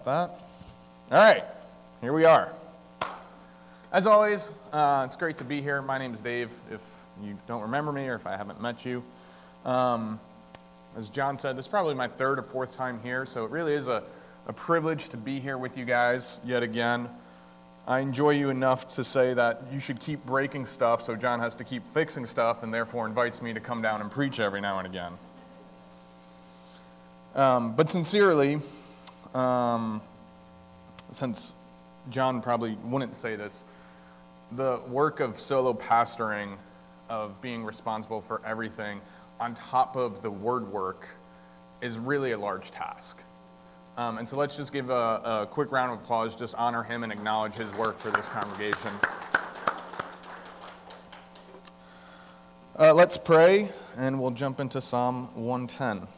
that. All right, here we are. As always, it's great to be here. My name is Dave, if you don't remember me or if I haven't met you. As John said, this is probably my third or fourth time here, so it really is a privilege to be here with you guys yet again. I enjoy you enough to say that you should keep breaking stuff, so John has to keep fixing stuff and therefore invites me to come down and preach every now and again. But sincerely, since John probably wouldn't say this, the work of solo pastoring, of being responsible for everything on top of the word work, is really a large task. And so let's just give a quick round of applause, just honor him and acknowledge his work for this congregation. Let's pray, and we'll jump into Psalm 110.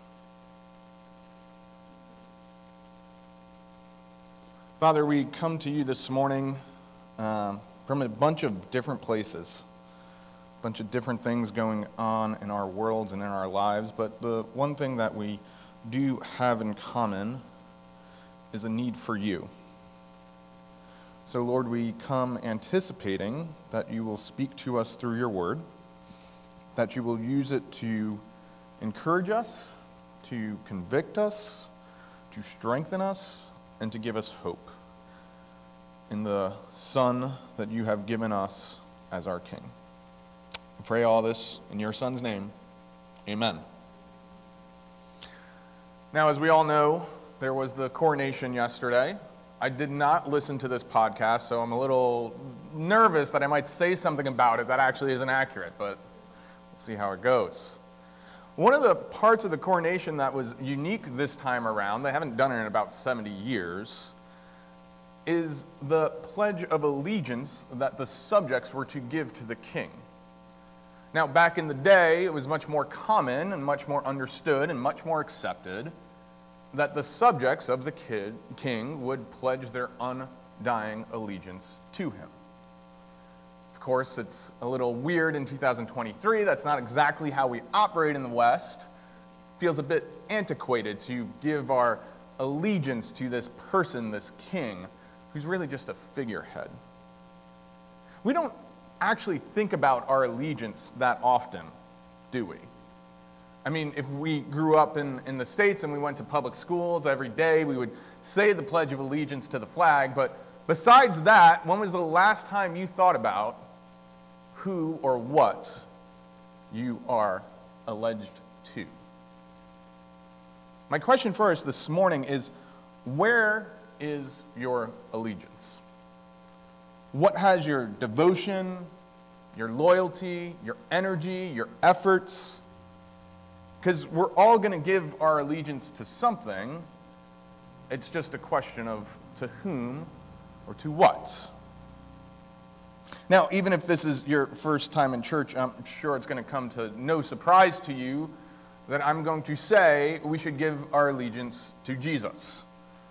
Father, we come to you this morning from a bunch of different places, a bunch of different things going on in our worlds and in our lives, but the one thing that we do have in common is a need for you. So, Lord, we come anticipating that you will speak to us through your word, that you will use it to encourage us, to convict us, to strengthen us, and to give us hope in the Son that you have given us as our King. I pray all this in your Son's name. Amen. Now, as we all know, there was the coronation yesterday. I did not listen to this podcast, so I'm a little nervous that I might say something about it that actually isn't accurate, but we'll see how it goes. One of the parts of the coronation that was unique this time around, they haven't done it in about 70 years, is the Pledge of Allegiance that the subjects were to give to the king. Now, back in the day, it was much more common and much more understood and much more accepted that the subjects of the king would pledge their undying allegiance to him. Of course, it's a little weird in 2023. That's not exactly how we operate in the West. It feels a bit antiquated to give our allegiance to this person, this king, who's really just a figurehead. We don't actually think about our allegiance that often, do we? I mean, if we grew up in the States and we went to public schools every day, we would say the Pledge of Allegiance to the flag, but besides that, when was the last time you thought about who or what you are alleged to? My question for us this morning is, where is your allegiance? What has your devotion, your loyalty, your energy, your efforts? Because we're all going to give our allegiance to something. It's just a question of to whom or to what. Now, even if this is your first time in church, I'm sure it's going to come to no surprise to you that I'm going to say we should give our allegiance to Jesus.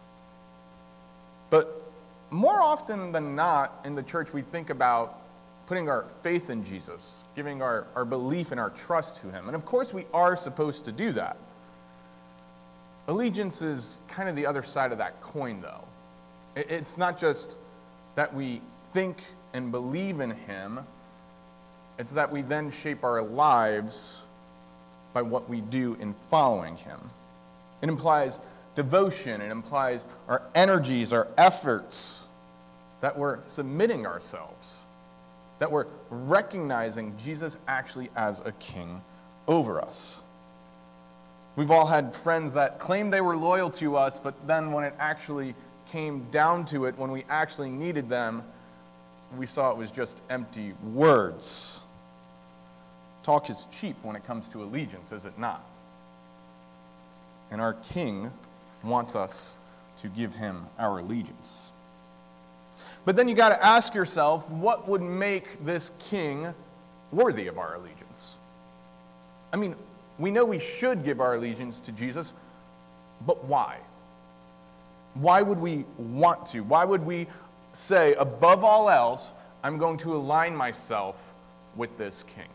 But more often than not in the church, we think about putting our faith in Jesus, giving our belief and our trust to him. And of course, we are supposed to do that. Allegiance is kind of the other side of that coin, though. It's not just that we think and believe in him, it's that we then shape our lives by what we do in following him. It implies devotion, it implies our energies, our efforts, that we're submitting ourselves, that we're recognizing Jesus actually as a king over us. We've all had friends that claimed they were loyal to us, but then when it actually came down to it, when we actually needed them, we saw it was just empty words. Talk is cheap when it comes to allegiance, is it not? And our king wants us to give him our allegiance. But then you got to ask yourself, what would make this king worthy of our allegiance? I mean, we know we should give our allegiance to Jesus, but why? Why would we want to? Why would we say, above all else, I'm going to align myself with this king?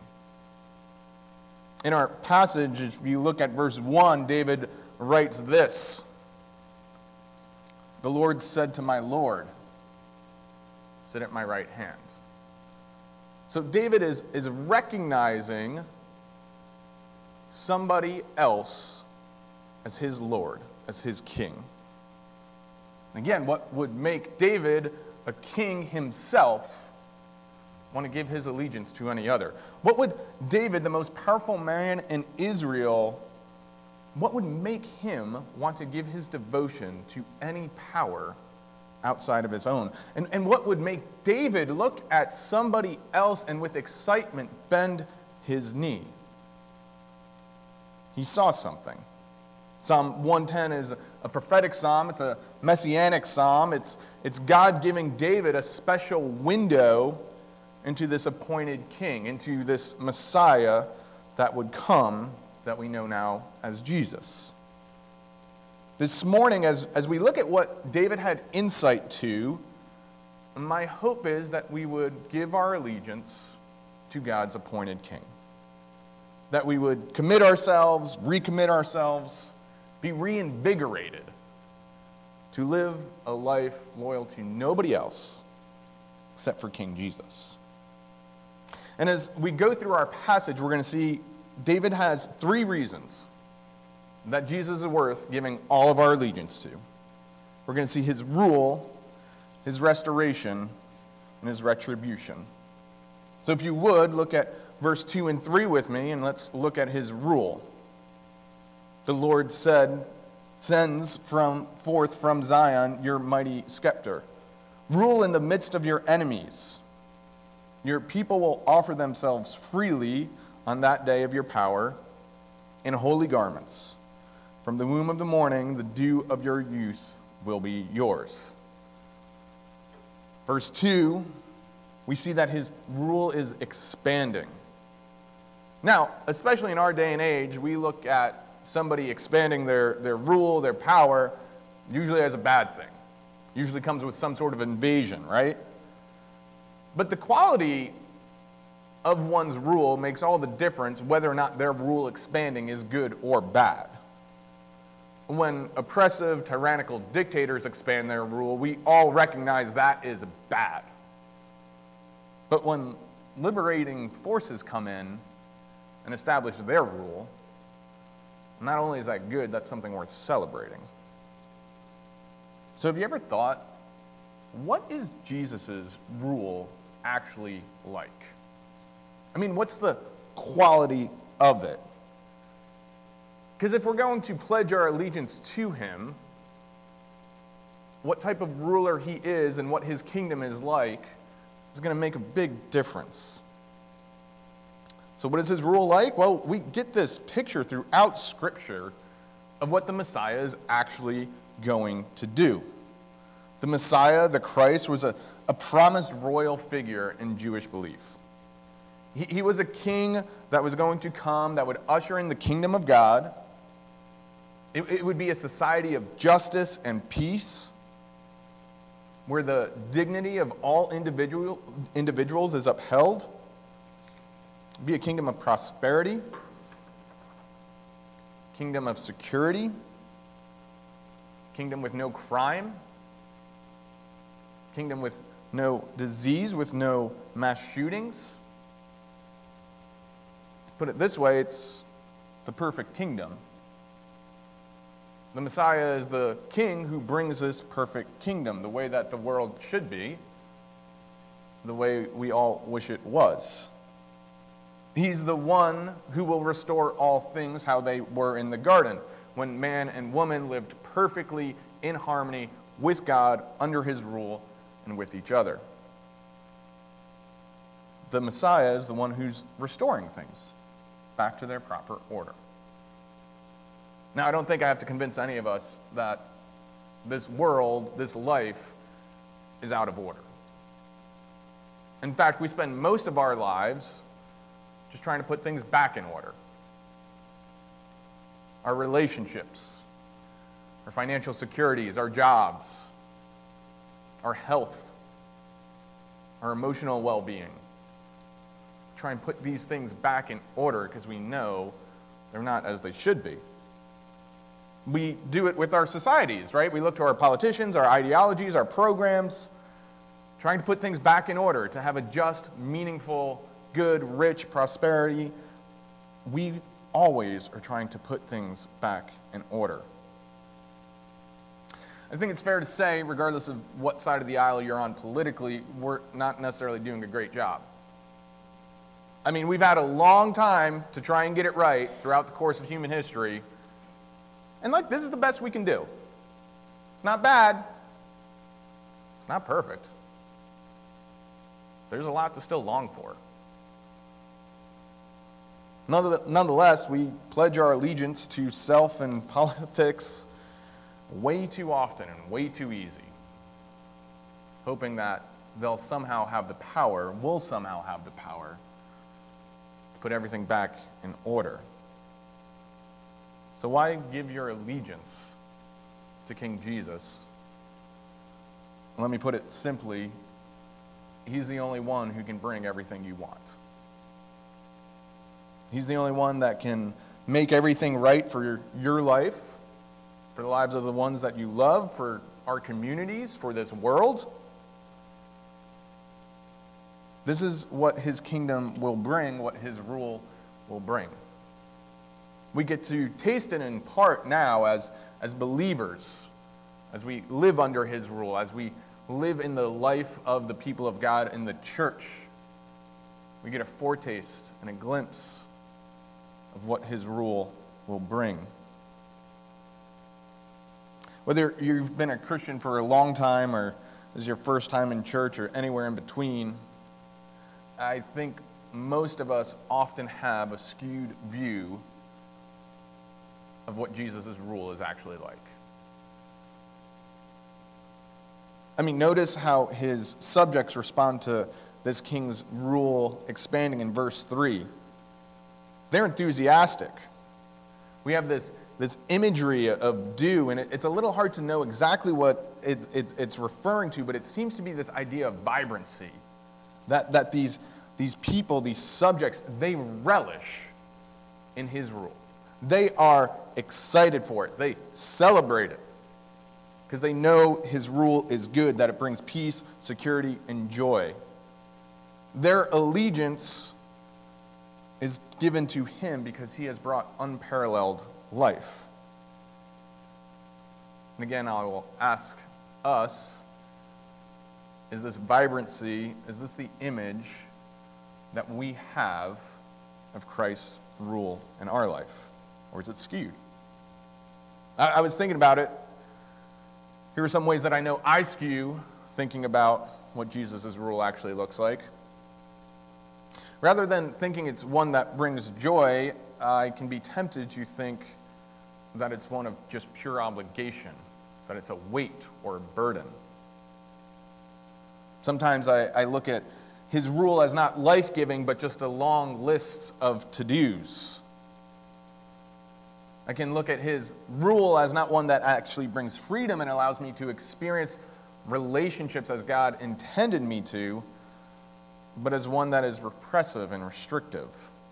In our passage, if you look at verse 1, David writes this: The Lord said to my Lord, sit at my right hand. So David is recognizing somebody else as his Lord, as his king. Again, what would make David a king himself want to give his allegiance to any other? What would David, the most powerful man in Israel, what would make him want to give his devotion to any power outside of his own? And what would make David look at somebody else and with excitement bend his knee? He saw something. Psalm 110 is a prophetic psalm. It's a messianic psalm. It's God giving David a special window into this appointed king, into this Messiah that would come, that we know now as Jesus. This morning, as we look at what David had insight to, my hope is that we would give our allegiance to God's appointed king. That we would commit ourselves, recommit ourselves, be reinvigorated to live a life loyal to nobody else except for King Jesus. And as we go through our passage, we're going to see David has 3 reasons that Jesus is worth giving all of our allegiance to. We're going to see his rule, his restoration, and his retribution. So if you would, look at verse 2 and 3 with me, and let's look at his rule. The Lord sends forth from Zion your mighty scepter. Rule in the midst of your enemies. Your people will offer themselves freely on that day of your power in holy garments. From the womb of the morning, the dew of your youth will be yours. Verse 2, we see that his rule is expanding. Now, especially in our day and age, we look at somebody expanding their rule, their power, usually as a bad thing. Usually comes with some sort of invasion, right? But the quality of one's rule makes all the difference whether or not their rule expanding is good or bad. When oppressive, tyrannical dictators expand their rule, we all recognize that is bad. But when liberating forces come in and establish their rule, not only is that good, that's something worth celebrating. So have you ever thought, what is Jesus' rule actually like? I mean, what's the quality of it? Because if we're going to pledge our allegiance to him, what type of ruler he is and what his kingdom is like is going to make a big difference. So what is his rule like? Well, we get this picture throughout Scripture of what the Messiah is actually going to do. The Messiah, the Christ, was a promised royal figure in Jewish belief. He was a king that was going to come, that would usher in the kingdom of God. It would be a society of justice and peace, where the dignity of all individuals is upheld. It'd be a kingdom of prosperity, kingdom of security, kingdom with no crime, kingdom with no disease, with no mass shootings. Put it this way, it's the perfect kingdom. The Messiah is the king who brings this perfect kingdom, the way that the world should be, the way we all wish it was. He's the one who will restore all things how they were in the garden, when man and woman lived perfectly in harmony with God, under his rule, and with each other. The Messiah is the one who's restoring things back to their proper order. Now, I don't think I have to convince any of us that this world, this life, is out of order. In fact, we spend most of our lives just trying to put things back in order. Our relationships, our financial securities, our jobs, our health, our emotional well-being. Try and put these things back in order because we know they're not as they should be. We do it with our societies, right? We look to our politicians, our ideologies, our programs, trying to put things back in order, to have a just, meaningful, good, rich prosperity. We always are trying to put things back in order. I think it's fair to say, regardless of what side of the aisle you're on politically, we're not necessarily doing a great job. I mean, we've had a long time to try and get it right throughout the course of human history. And this is the best we can do. It's not bad. It's not perfect. There's a lot to still long for. Nonetheless, we pledge our allegiance to self and politics way too often and way too easy, hoping that we'll somehow have the power to put everything back in order. So why give your allegiance to King Jesus? Let me put it simply, he's the only one who can bring everything you want. He's the only one that can make everything right for your life, for the lives of the ones that you love, for our communities, for this world. This is what his kingdom will bring, what his rule will bring. We get to taste it in part now as believers, as we live under his rule, as we live in the life of the people of God in the church. We get a foretaste and a glimpse of what his rule will bring. Whether you've been a Christian for a long time or this is your first time in church or anywhere in between, I think most of us often have a skewed view of what Jesus' rule is actually like. I mean, notice how his subjects respond to this king's rule expanding in verse 3. They're enthusiastic. We have this imagery of dew, and it's a little hard to know exactly what it's referring to, but it seems to be this idea of vibrancy. That these people, these subjects, they relish in his rule. They are excited for it. They celebrate it because they know his rule is good, that it brings peace, security, and joy. Their allegiance is given to him because he has brought unparalleled life. And again, I will ask us, is this vibrancy, is this the image that we have of Christ's rule in our life? Or is it skewed? I was thinking about it. Here are some ways that I know I skew thinking about what Jesus' rule actually looks like. Rather than thinking it's one that brings joy, I can be tempted to think that it's one of just pure obligation, that it's a weight or a burden. Sometimes I look at his rule as not life-giving, but just a long list of to-dos. I can look at his rule as not one that actually brings freedom and allows me to experience relationships as God intended me to, but as one that is repressive and restrictive.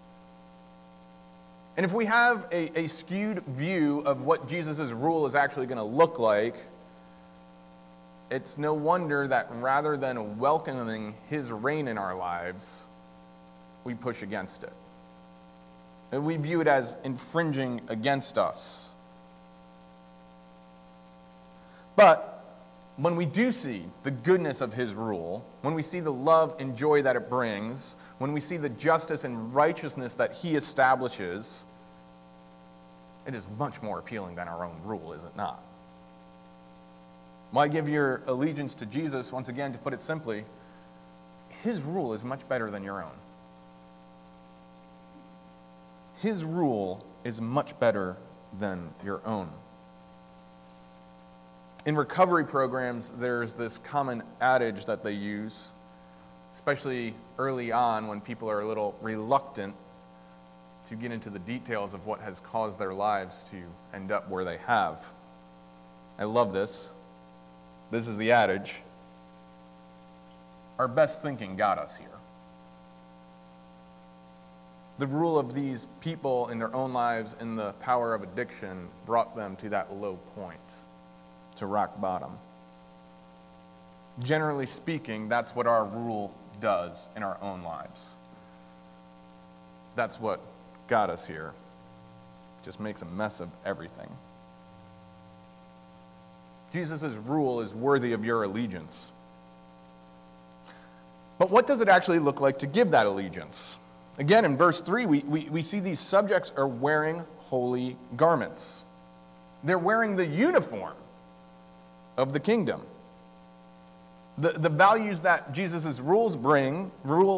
And if we have a skewed view of what Jesus' rule is actually going to look like, it's no wonder that rather than welcoming his reign in our lives, we push against it. And we view it as infringing against us. But when we do see the goodness of his rule, when we see the love and joy that it brings, when we see the justice and righteousness that he establishes, it is much more appealing than our own rule, is it not? Why give your allegiance to Jesus? Once again, to put it simply, his rule is much better than your own. His rule is much better than your own. In recovery programs, there's this common adage that they use, especially early on when people are a little reluctant to get into the details of what has caused their lives to end up where they have. I love this. This is the adage. Our best thinking got us here. The rule of these people in their own lives and the power of addiction brought them to that low point, to rock bottom. Generally speaking, that's what our rule does in our own lives. That's what got us here. Just makes a mess of everything. Jesus' rule is worthy of your allegiance. But what does it actually look like to give that allegiance? Again, in verse 3, we see these subjects are wearing holy garments. They're wearing the uniform of the kingdom. The values that Jesus' rules brings,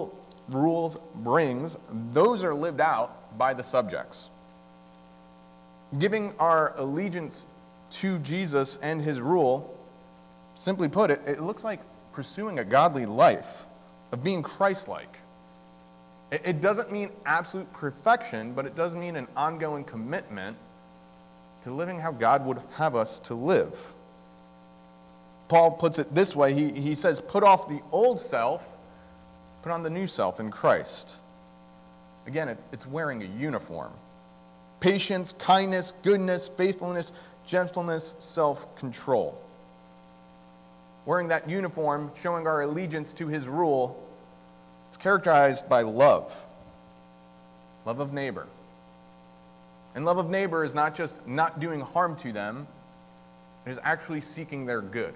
those are lived out by the subjects. Giving our allegiance to Jesus and his rule, simply put, it looks like pursuing a godly life, of being Christ-like. It doesn't mean absolute perfection, but it does mean an ongoing commitment to living how God would have us to live. Paul puts it this way. He says, put off the old self, put on the new self in Christ. Again, it's wearing a uniform. Patience, kindness, goodness, faithfulness, gentleness, self-control. Wearing that uniform, showing our allegiance to his rule, it's characterized by love. Love of neighbor. And love of neighbor is not just not doing harm to them, it is actually seeking their good.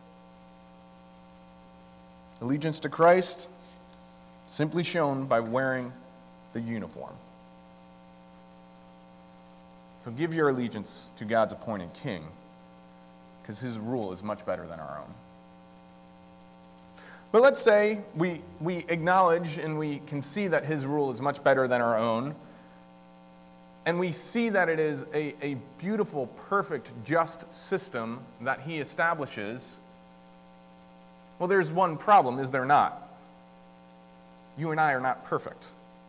Allegiance to Christ, simply shown by wearing the uniform. So give your allegiance to God's appointed king, because his rule is much better than our own. But let's say we acknowledge and we can see that his rule is much better than our own, and we see that it is a beautiful, perfect, just system that he establishes. Well, there's one problem, is there not? You and I are not perfect.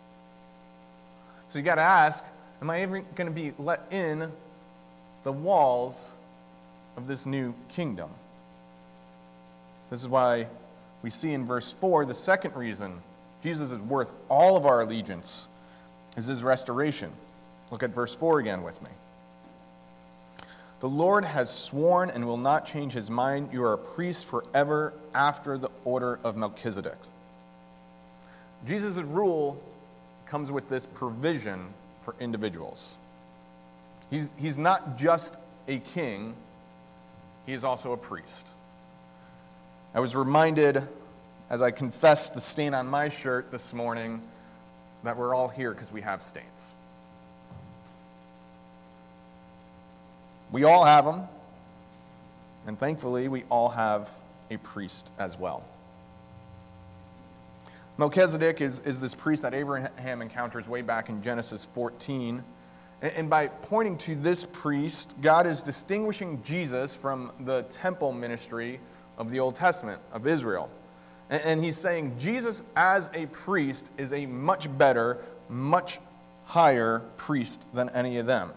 So you got to ask, am I ever going to be let in the walls of this new kingdom? This is why we see in verse 4, the second reason Jesus is worth all of our allegiance is his restoration. Look at verse 4 again with me. The Lord has sworn and will not change his mind. You are a priest forever after the order of Melchizedek. Jesus' rule comes with this provision for individuals. He's not just a king, he is also a priest. I was reminded, as I confessed the stain on my shirt this morning, that we're all here because we have stains. We all have them, and thankfully we all have a priest as well. Melchizedek is this priest that Abraham encounters way back in Genesis 14. And by pointing to this priest, God is distinguishing Jesus from the temple ministry of the Old Testament of Israel. And he's saying Jesus as a priest is a much better, much higher priest than any of them.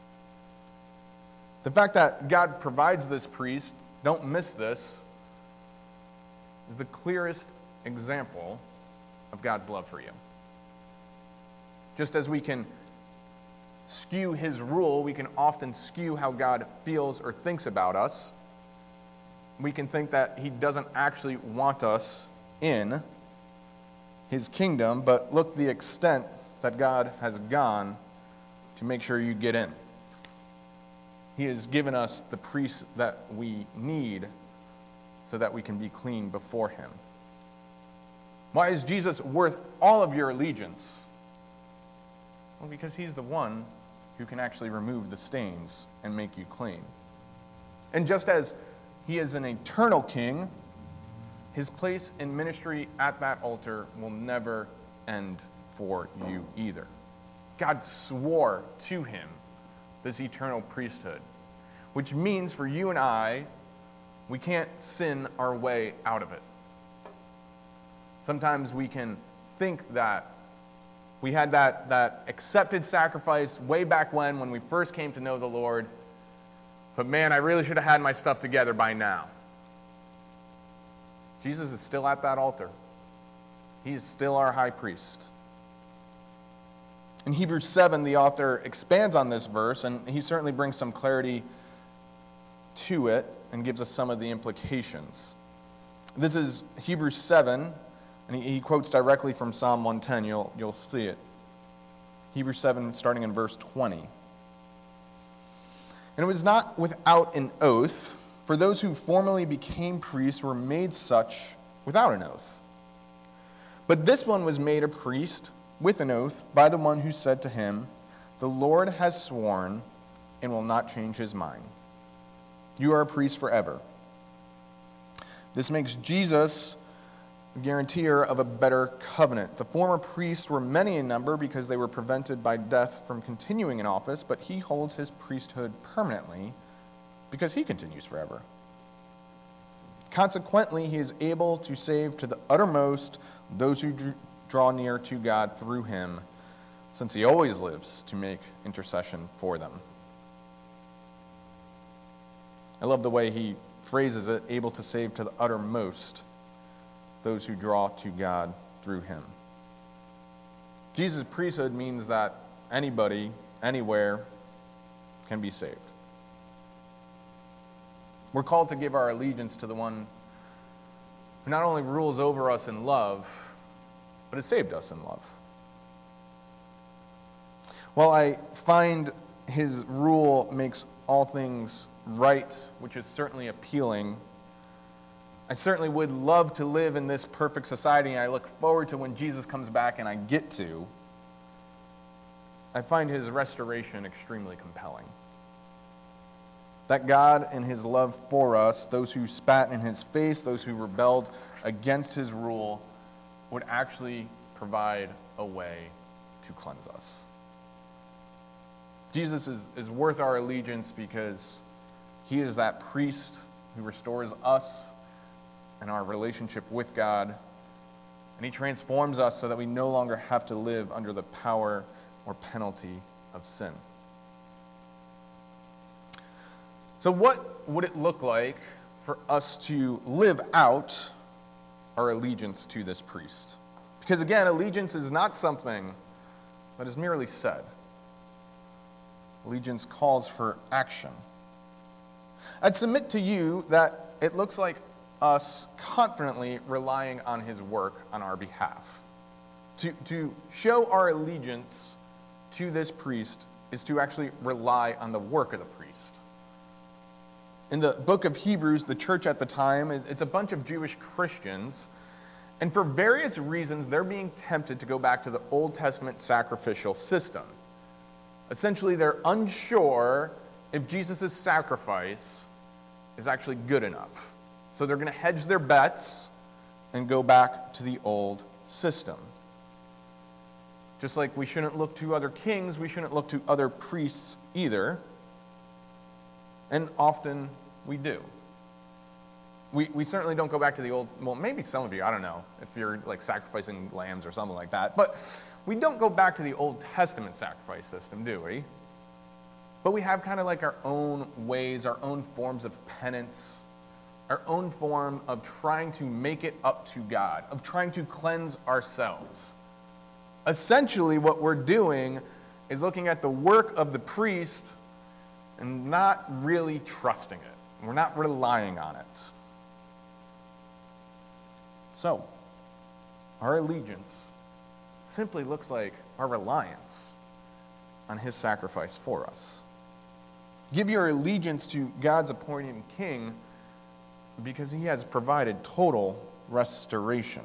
The fact that God provides this priest, don't miss this, is the clearest example of God's love for you. Just as we can skew his rule, we can often skew how God feels or thinks about us. We can think that he doesn't actually want us in his kingdom, but look the extent that God has gone to make sure you get in. He has given us the priest that we need so that we can be clean before him. Why is Jesus worth all of your allegiance? Well, because he's the one who can actually remove the stains and make you clean. And just as he is an eternal king, his place in ministry at that altar will never end for you either. God swore to him this eternal priesthood, which means for you and I, we can't sin our way out of it. Sometimes we can think that we had that accepted sacrifice way back when we first came to know the Lord, but man, I really should have had my stuff together by now. Jesus is still at that altar. He is still our high priest. In Hebrews 7, the author expands on this verse, and he certainly brings some clarity to it and gives us some of the implications. This is Hebrews 7, and he quotes directly from Psalm 110. You'll see it. Hebrews 7, starting in verse 20. And it was not without an oath, for those who formerly became priests were made such without an oath. But this one was made a priest with an oath by the one who said to him, "The Lord has sworn and will not change his mind. You are a priest forever." This makes Jesus a guarantor of a better covenant. The former priests were many in number because they were prevented by death from continuing in office, but he holds his priesthood permanently because he continues forever. Consequently, he is able to save to the uttermost those who draw near to God through him, since he always lives to make intercession for them. I love the way he phrases it, able to save to the uttermost those who draw to God through him. Jesus' priesthood means that anybody, anywhere, can be saved. We're called to give our allegiance to the one who not only rules over us in love, but has saved us in love. While I find his rule makes all things right, which is certainly appealing, I certainly would love to live in this perfect society, and I look forward to when Jesus comes back and I get to. I find his restoration extremely compelling. That God, in his love for us, those who spat in his face, those who rebelled against his rule, would actually provide a way to cleanse us. Jesus is worth our allegiance because he is that priest who restores us and our relationship with God, and he transforms us so that we no longer have to live under the power or penalty of sin. So what would it look like for us to live out our allegiance to this priest? Because again, allegiance is not something that is merely said. Allegiance calls for action. I'd submit to you that it looks like us confidently relying on his work on our behalf. To show our allegiance to this priest is to actually rely on the work of the priest. In the book of Hebrews, the church at the time, it's a bunch of Jewish Christians, and for various reasons, they're being tempted to go back to the Old Testament sacrificial system. Essentially, they're unsure if Jesus' sacrifice is actually good enough. So they're going to hedge their bets and go back to the old system. Just like we shouldn't look to other kings, we shouldn't look to other priests either. And often we do. We certainly don't go back to the old, well, maybe some of you, I don't know, if you're like sacrificing lambs or something like that. But we don't go back to the Old Testament sacrifice system, do we? But we have kind of like our own ways, our own forms of penance, our own form of trying to make it up to God, of trying to cleanse ourselves. Essentially, what we're doing is looking at the work of the priest and not really trusting it. We're not relying on it. So, our allegiance simply looks like our reliance on his sacrifice for us. Give your allegiance to God's appointed king because he has provided total restoration.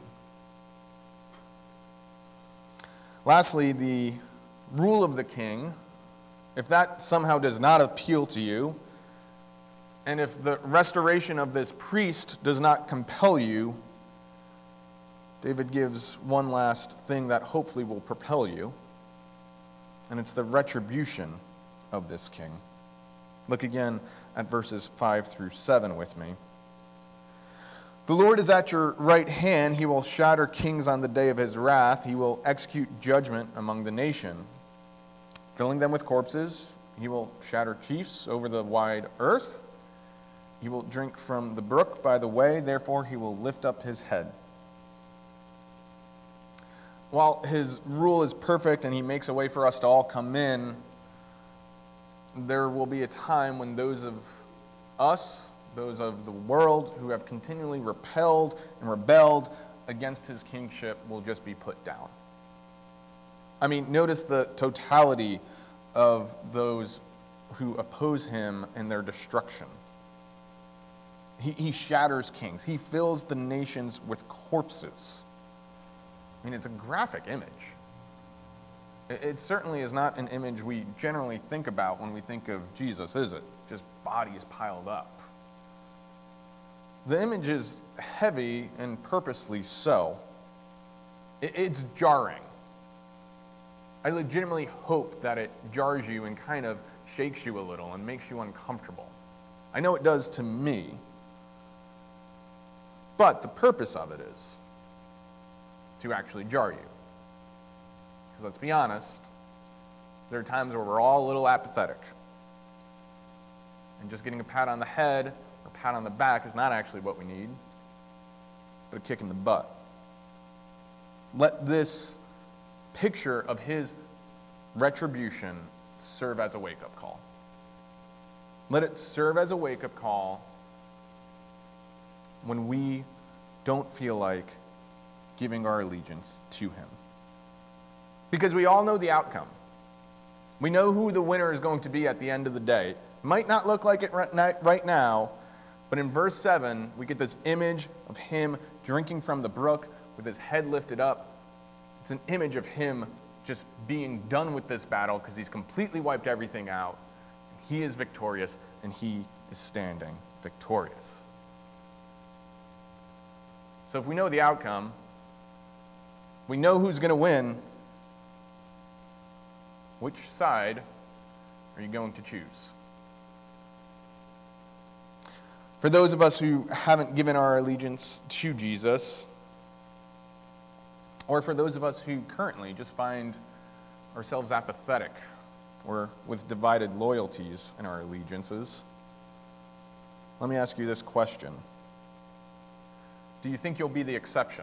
Lastly, the rule of the king, if that somehow does not appeal to you, and if the restoration of this priest does not compel you, David gives one last thing that hopefully will propel you, and it's the retribution of this king. Look again at verses 5 through 7 with me. The Lord is at your right hand. He will shatter kings on the day of his wrath. He will execute judgment among the nation. Filling them with corpses, he will shatter chiefs over the wide earth. He will drink from the brook by the way, therefore he will lift up his head. while his rule is perfect and he makes a way for us to all come in, there will be a time when those of us, those of the world who have continually repelled and rebelled against his kingship will just be put down. I mean, notice the totality of those who oppose him in their destruction. He shatters kings. He fills the nations with corpses. I mean, it's a graphic image. It certainly is not an image we generally think about when we think of Jesus, is it? Just bodies piled up. The image is heavy and purposely so. It's jarring. I legitimately hope that it jars you and kind of shakes you a little and makes you uncomfortable. I know it does to me. But the purpose of it is to actually jar you. Because let's be honest, there are times where we're all a little apathetic. And just getting a pat on the head or a pat on the back is not actually what we need, but a kick in the butt. Let this picture of his retribution serve as a wake-up call. Let it serve as a wake-up call when we don't feel like giving our allegiance to him. Because we all know the outcome. We know who the winner is going to be at the end of the day. It might not look like it right now, but in verse 7, we get this image of him drinking from the brook with his head lifted up. It's an image of him just being done with this battle because he's completely wiped everything out. He is victorious, and he is standing victorious. So if we know the outcome, we know who's going to win, which side are you going to choose? For those of us who haven't given our allegiance to Jesus, or for those of us who currently just find ourselves apathetic or with divided loyalties in our allegiances, let me ask you this question. Do you think you'll be the exception?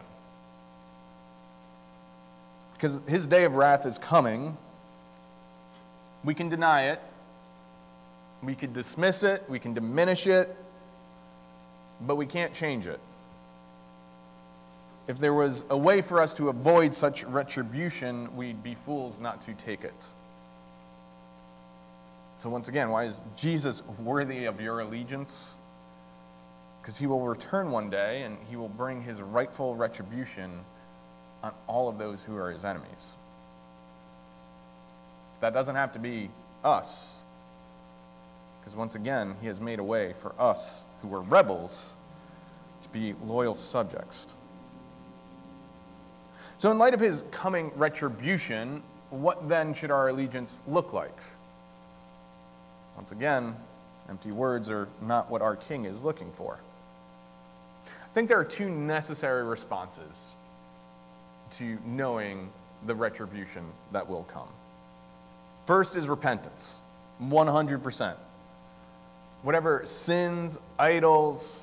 Because his day of wrath is coming. We can deny it. We can dismiss it. We can diminish it. But we can't change it. If there was a way for us to avoid such retribution, we'd be fools not to take it. So once again, why is Jesus worthy of your allegiance? Because he will return one day and he will bring his rightful retribution on all of those who are his enemies. That doesn't have to be us. Because once again, he has made a way for us who were rebels to be loyal subjects. So in light of his coming retribution, what then should our allegiance look like? Once again, empty words are not what our king is looking for. I think there are two necessary responses to knowing the retribution that will come. First is repentance, 100%. Whatever sins, idols,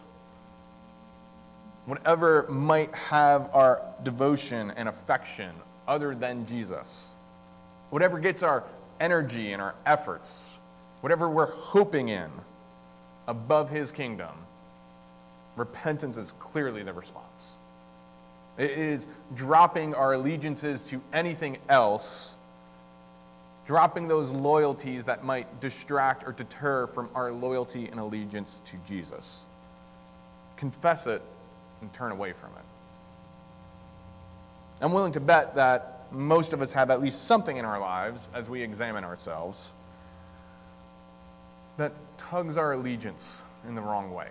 whatever might have our devotion and affection other than Jesus, whatever gets our energy and our efforts, whatever we're hoping in above his kingdom, repentance is clearly the response. It is dropping our allegiances to anything else, dropping those loyalties that might distract or deter from our loyalty and allegiance to Jesus. Confess it and turn away from it. I'm willing to bet that most of us have at least something in our lives as we examine ourselves that tugs our allegiance in the wrong way.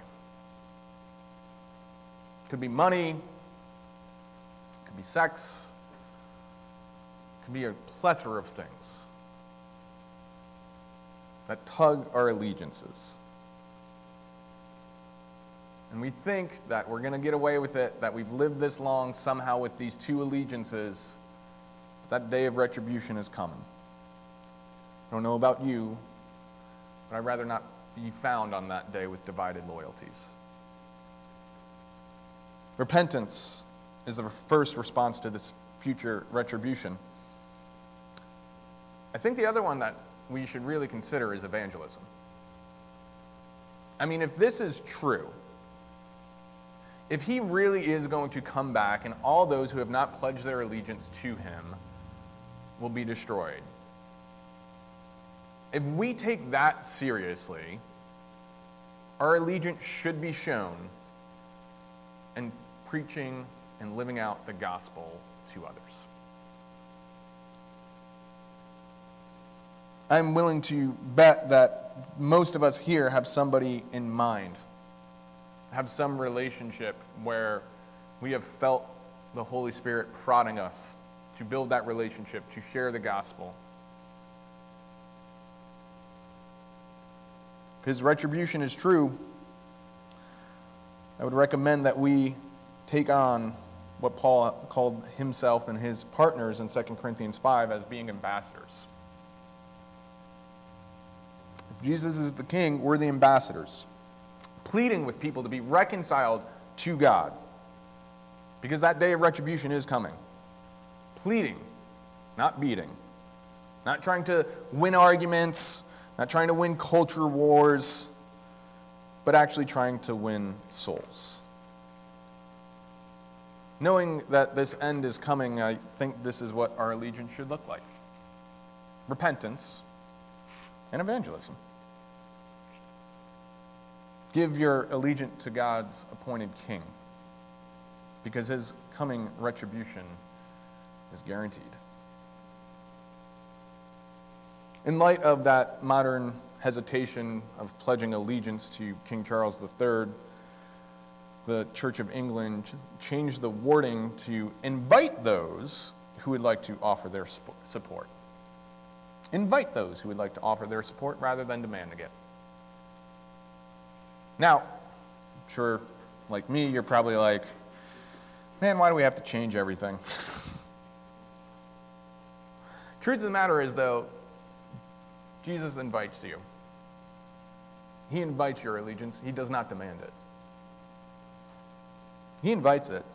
It could be money, it could be sex, it could be a plethora of things that tug our allegiances. And we think that we're going to get away with it, that we've lived this long somehow with these two allegiances. That day of retribution is coming. I don't know about you, but I'd rather not be found on that day with divided loyalties. Repentance is the first response to this future retribution. I think the other one that we should really consider is evangelism. I mean, if this is true, if he really is going to come back and all those who have not pledged their allegiance to him will be destroyed, if we take that seriously, our allegiance should be shown in preaching and living out the gospel to others. I'm willing to bet that most of us here have somebody in mind, have some relationship where we have felt the Holy Spirit prodding us to build that relationship, to share the gospel. If his retribution is true, I would recommend that we take on what Paul called himself and his partners in 2 Corinthians 5 as being ambassadors. If Jesus is the king, we're the ambassadors, pleading with people to be reconciled to God, because that day of retribution is coming. Pleading, not beating, not trying to win arguments, not trying to win culture wars, but actually trying to win souls. Knowing that this end is coming, I think this is what our allegiance should look like. Repentance and evangelism. Give your allegiance to God's appointed king, because his coming retribution is guaranteed. In light of that modern hesitation of pledging allegiance to King Charles III, the Church of England changed the wording to invite those who would like to offer their support. Invite those who would like to offer their support rather than demanding it. Now, I'm sure, like me, you're probably like, man, why do we have to change everything? Truth of the matter is, though, Jesus invites you. He invites your allegiance. He does not demand it. He invites it.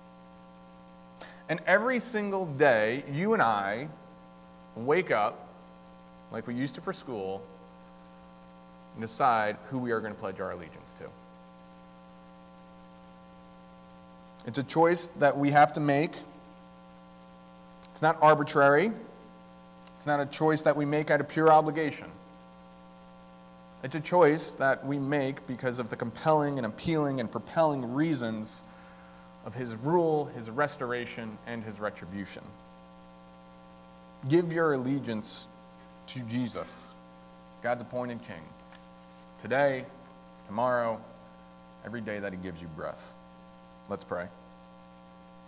And every single day, you and I wake up, like we used to for school, and decide who we are going to pledge our allegiance to. It's a choice that we have to make. It's not arbitrary. It's not a choice that we make out of pure obligation. It's a choice that we make because of the compelling and appealing and propelling reasons of his rule, his restoration, and his retribution. Give your allegiance to Jesus, God's appointed king, today, tomorrow, every day that he gives you breath. Let's pray.